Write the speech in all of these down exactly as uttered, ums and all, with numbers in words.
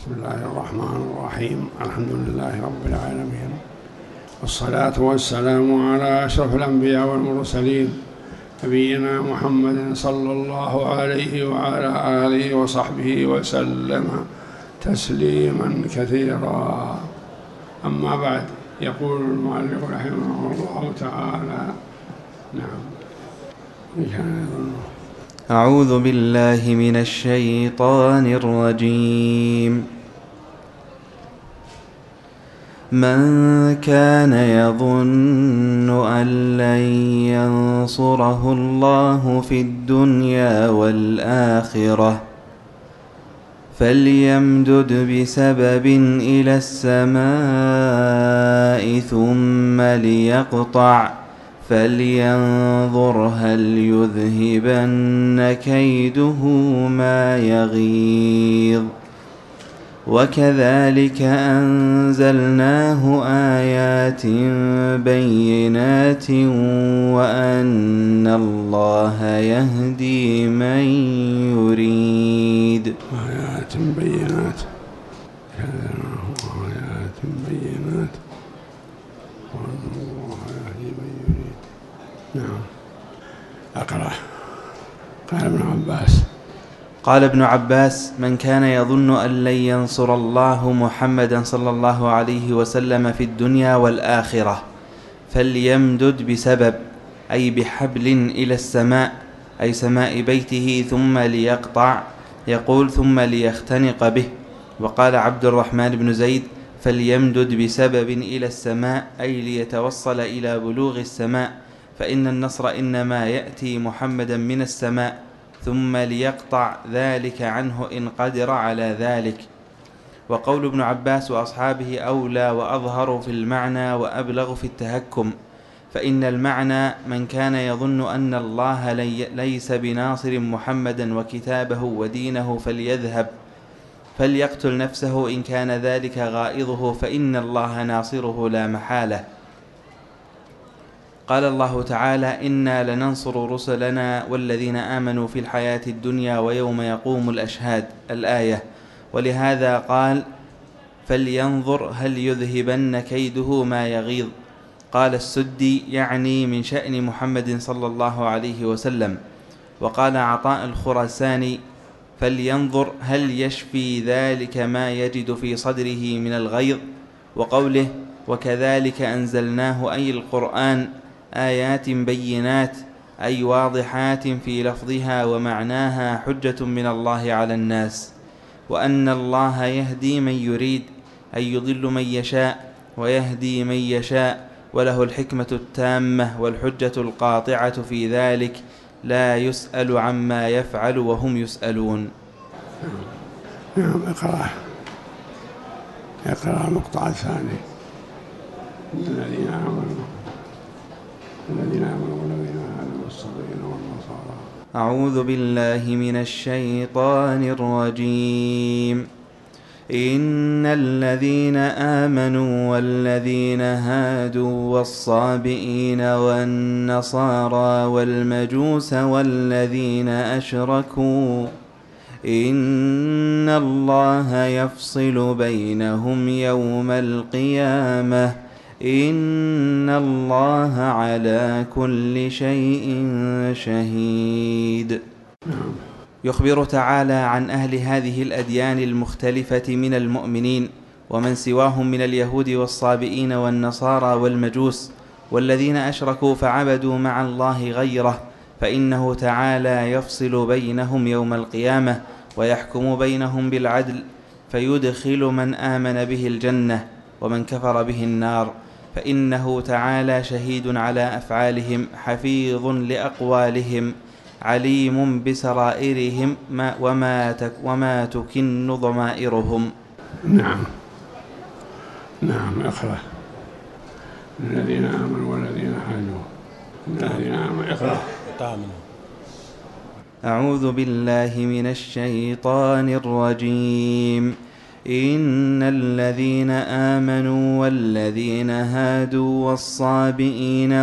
بسم الله الرحمن الرحيم. الحمد لله رب العالمين، والصلاة والسلام على أشرف الأنبياء والمرسلين، نبينا محمد صلى الله عليه وعلى آله وصحبه وسلم تسليما كثيرا. أما بعد، يقول المؤلف رحمه الله تعالى: نعم. أعوذ بالله من الشيطان الرجيم. من كان يظن أن لن ينصره الله في الدنيا والآخرة فليمدد بسبب إلى السماء ثم ليقطع فلينظر هل يذهبن كيده ما يغيظ. وكذلك أنزلناه آيات بينات وأن الله يهدي من يريد. آيات بينات آيات بينات وأن الله يهدي من يريد. نعم. أقرأ. قال ابن عباس قال ابن عباس: من كان يظن أن لن ينصر الله محمدا صلى الله عليه وسلم في الدنيا والآخرة فليمدد بسبب، أي بحبل، إلى السماء، أي سماء بيته، ثم ليقطع، يقول ثم ليختنق به. وقال عبد الرحمن بن زيد: فليمدد بسبب إلى السماء، أي ليتوصل إلى بلوغ السماء، فإن النصر إنما يأتي محمدا من السماء، ثم ليقطع ذلك عنه إن قدر على ذلك. وقول ابن عباس وأصحابه أولى وأظهر في المعنى وأبلغ في التهكم، فإن المعنى: من كان يظن أن الله ليس بناصر محمدا وكتابه ودينه فليذهب فليقتل نفسه إن كان ذلك غائظه، فإن الله ناصره لا محالة. قال الله تعالى: إنا لننصر رسلنا والذين آمنوا في الحياة الدنيا ويوم يقوم الأشهاد، الآية. ولهذا قال: فلينظر هل يذهبن كيده ما يغيظ. قال السدي: يعني من شأن محمد صلى الله عليه وسلم. وقال عطاء الخراساني: فلينظر هل يشفي ذلك ما يجد في صدره من الغيظ. وقوله: وكذلك أنزلناه، أي القرآن، آيات بينات، أي واضحات في لفظها ومعناها، حجة من الله على الناس، وأن الله يهدي من يريد، أي يضل من يشاء ويهدي من يشاء، وله الحكمة التامة والحجة القاطعة في ذلك، لا يسأل عما يفعل وهم يسألون. نعم. اقرأ اقرأ المقطع الثاني. الذين آمنوا الذين آمنوا والذين هادوا والصابئين والنصارى. أعوذ بالله من الشيطان الرجيم. إن الذين آمنوا والذين هادوا والصابئين والنصارى والمجوس والذين أشركوا إن الله يفصل بينهم يوم القيامة إن الله على كل شيء شهيد. يخبر تعالى عن أهل هذه الأديان المختلفة من المؤمنين ومن سواهم من اليهود والصابئين والنصارى والمجوس والذين أشركوا فعبدوا مع الله غيره، فإنه تعالى يفصل بينهم يوم القيامة ويحكم بينهم بالعدل، فيدخل من آمن به الجنة ومن كفر به النار، فإنه تعالى شهيد على أفعالهم، حفيظ لأقوالهم، عليم بسرائرهم وما, تك وما تكن ضمائرهم. نعم. نعم. اقرأ. الذين آمنوا والذين هادوا الذين آمنوا. اقرأ. أعوذ بالله من الشيطان الرجيم. إن الذين آمنوا والذين هادوا والصابئين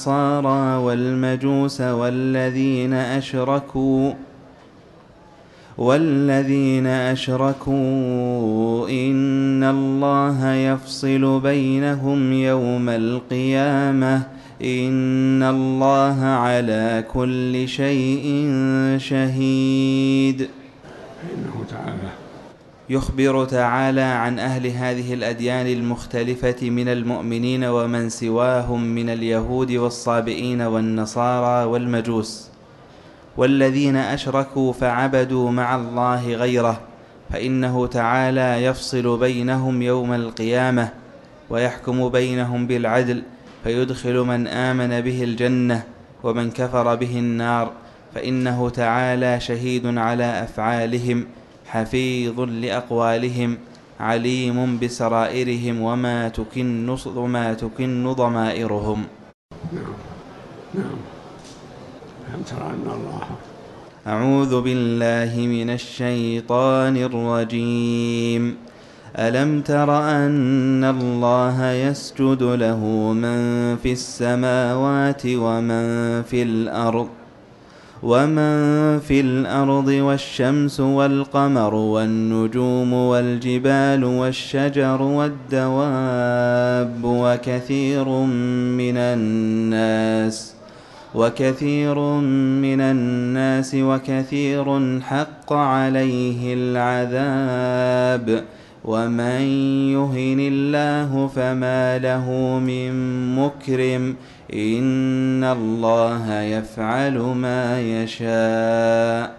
والنصارى والمجوس والذين أشركوا والذين أشركوا إن الله يفصل بينهم يوم القيامة إن الله على كل شيء شهيد. إنه تعالى يخبر تعالى عن أهل هذه الأديان المختلفة من المؤمنين ومن سواهم من اليهود والصابئين والنصارى والمجوس، والذين أشركوا فعبدوا مع الله غيره، فإنه تعالى يفصل بينهم يوم القيامة ويحكم بينهم بالعدل، فيدخل من آمن به الجنة ومن كفر به النار، فإنه تعالى شهيد على أفعالهم حفيظ لأقوالهم عليم بسرائرهم وما تكن وما تكن ضمائرهم. نعم نعم. ألم تر أن الله أعوذ بالله من الشيطان الرجيم. ألم تر أن الله يسجد له من في السماوات ومن في الأرض ومن في الأرض والشمس والقمر والنجوم والجبال والشجر والدواب وكثير من الناس وكثير من الناس وكثير حق عليه العذاب ومن يهن الله فما له من مكرم إن الله يفعل ما يشاء.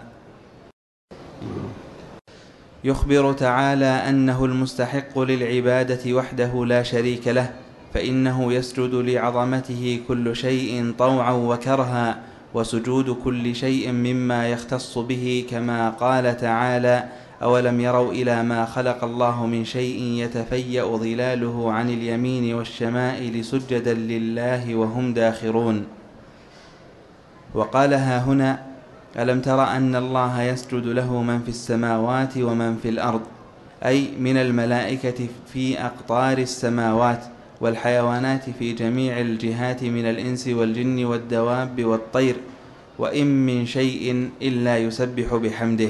يخبر تعالى أنه المستحق للعبادة وحده لا شريك له، فإنه يسجد لعظمته كل شيء طوعا وكرها، وسجود كل شيء مما يختص به، كما قال تعالى: أولم يروا إلى ما خلق الله من شيء يتفيأ ظلاله عن اليمين والشمائل سجدا لله وهم داخرون. وقالها هنا: ألم تر أن الله يسجد له من في السماوات ومن في الأرض، أي من الملائكة في أقطار السماوات، والحيوانات في جميع الجهات من الإنس والجن والدواب والطير، وإن من شيء إلا يسبح بحمده.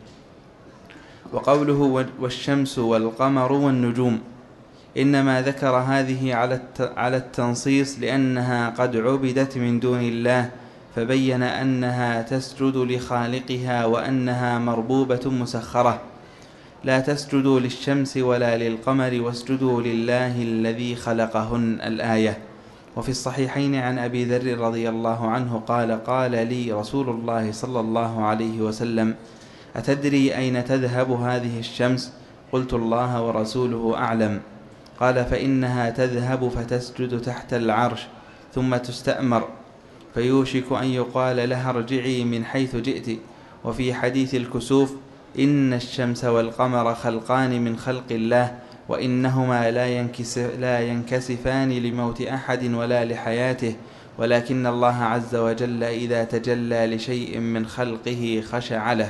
وقوله والشمس والقمر والنجوم إنما ذكر هذه على التنصيص لأنها قد عبدت من دون الله، فبين أنها تسجد لخالقها وأنها مربوبة مسخرة. لا تسجدوا للشمس ولا للقمر واسجدوا لله الذي خلقهن، الآية. وفي الصحيحين عن أبي ذر رضي الله عنه قال: قال لي رسول الله صلى الله عليه وسلم: أتدري أين تذهب هذه الشمس؟ قلت: الله ورسوله أعلم. قال: فإنها تذهب فتسجد تحت العرش ثم تستأمر، فيوشك أن يقال لها ارجعي من حيث جئت. وفي حديث الكسوف: إن الشمس والقمر خلقان من خلق الله، وإنهما لا, ينكس لا ينكسفان لموت أحد ولا لحياته، ولكن الله عز وجل إذا تجلى لشيء من خلقه خشع له.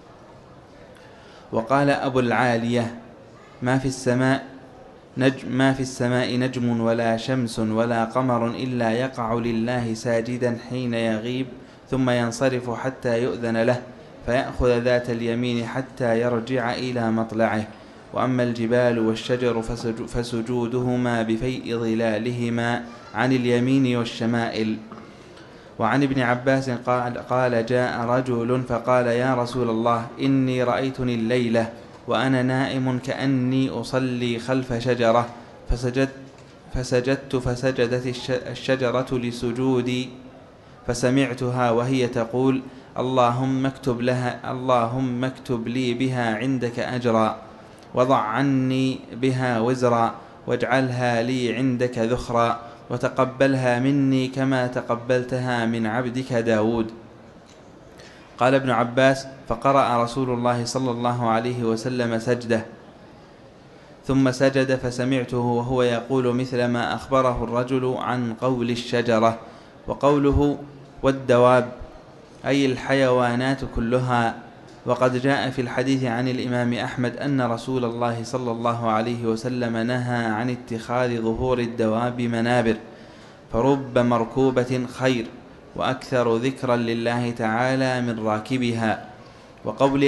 وقال أبو العالية: ما في السماء نجم ما في السماء نجم ولا شمس ولا قمر إلا يقع لله ساجدا حين يغيب، ثم ينصرف حتى يؤذن له، فيأخذ ذات اليمين حتى يرجع إلى مطلعه. وأما الجبال والشجر فسجودهما بفيء ظلالهما عن اليمين والشمائل. وعن ابن عباس قال, قال جاء رجل فقال: يا رسول الله، إني رأيتني الليلة وأنا نائم كأني أصلي خلف شجرة، فسجدت, فسجدت فسجدت الشجرة لسجودي، فسمعتها وهي تقول: اللهم اكتب لها اللهم اكتب لي بها عندك أجرا، وضع عني بها وزرا، واجعلها لي عندك ذخرا، وتقبلها مني كما تقبلتها من عبدك داود. قال ابن عباس: فقرأ رسول الله صلى الله عليه وسلم سجده، ثم سجد فسمعته وهو يقول مثل ما أخبره الرجل عن قول الشجرة. وقوله والدواب أي الحيوانات كلها. وقد جاء في الحديث عن الإمام أحمد أن رسول الله صلى الله عليه وسلم نهى عن اتخاذ ظهور الدواب منابر، فرب مركوبة خير وأكثر ذكرا لله تعالى من راكبها. وقوله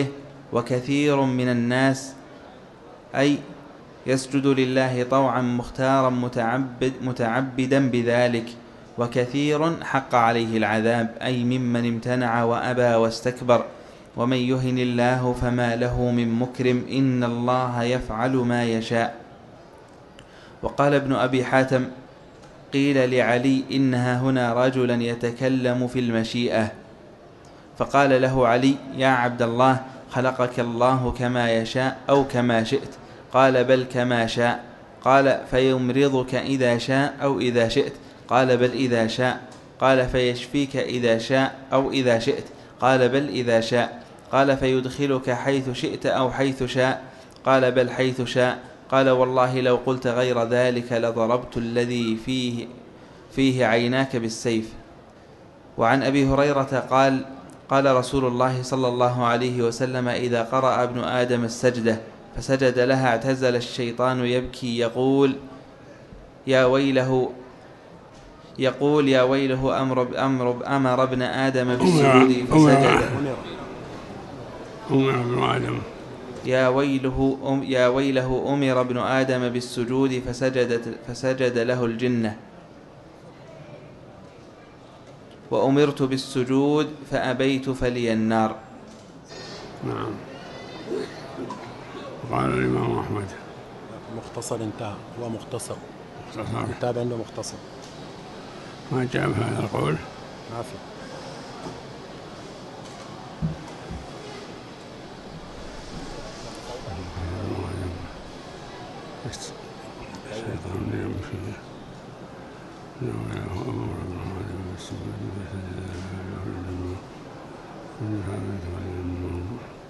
وكثير من الناس أي يسجد لله طوعا مختارا متعبد متعبدا بذلك، وكثير حق عليه العذاب أي ممن امتنع وأبى واستكبر. ومن يهن الله فما له من مكرم، إن الله يفعل ما يشاء. وقال ابن أبي حاتم: قيل لعلي إنها هنا رجلا يتكلم في المشيئة، فقال له علي: يا عبد الله، خلقك الله كما يشاء أو كما شئت؟ قال: بل كما شاء. قال: فيمرضك إذا شاء أو إذا شئت؟ قال: بل إذا شاء. قال: فيشفيك إذا شاء أو إذا شئت؟ قال: بل إذا شاء. قال: فيدخلك حيث شئت أو حيث شاء؟ قال: بل حيث شاء. قال: والله لو قلت غير ذلك لضربت الذي فيه, فيه عيناك بالسيف. وعن أبي هريرة قال: قال رسول الله صلى الله عليه وسلم: إذا قرأ ابن آدم السجدة فسجد لها اعتزل الشيطان يبكي يقول يا ويله يقول يا ويله أمر, أمر, أمر ابن آدم بالسجود فسجد أمر ابن آدم يا ويله, أم يا ويله أمر ابن آدم بالسجود فسجد, فسجد له الجنة، وأمرت بالسجود فأبيت فلي النار. نعم. قال الإمام أحمد: مختصر انتهى، هو مختصر مختصر الكتاب عنده مختصر، ما جاب هذا القول ما في. الشيطان يمشي له أمر ابن آدم بالسجود فسجد له الجنة فأبيت فلي النار.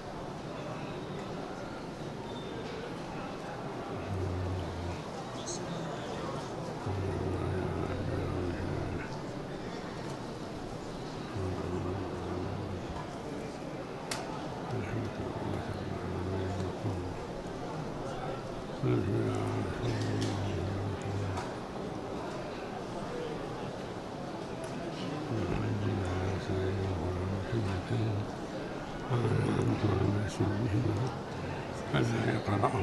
فلا يقرأه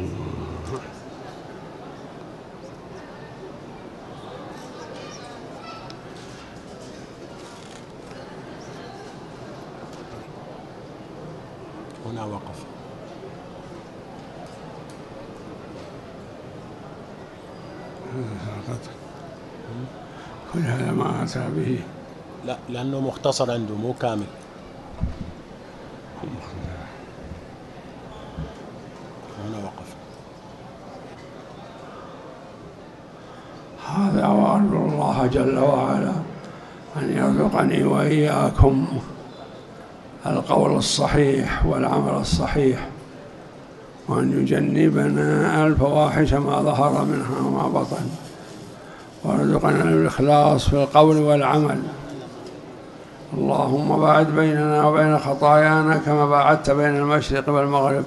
هنا وقف. كل هذا ما أتى به، لا، لأنه مختصر عنده مو كامل. هنا وقف. هذا وأرجو الله جل وعلا أن يرزقني وإياكم القول الصحيح والعمل الصحيح، وأن يجنبنا الفواحش ما ظهر منها وما بطن، وارزقنا الإخلاص في القول والعمل. اللهم باعد بيننا وبين خطايانا كما باعدت بين المشرق والمغرب.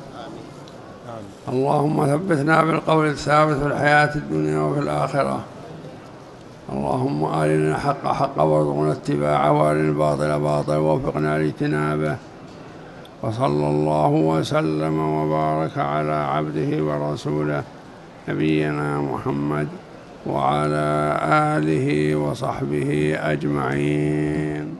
اللهم ثبتنا بالقول الثابت في الحياة الدنيا وفي الآخرة. اللهم أرنا الحق حقا وارزقنا اتباعه، وأرنا الباطل باطلا ووفقنا لاجتنابه. وصلى الله وسلم وبارك على عبده ورسوله نبينا محمد وعلى آله وصحبه أجمعين.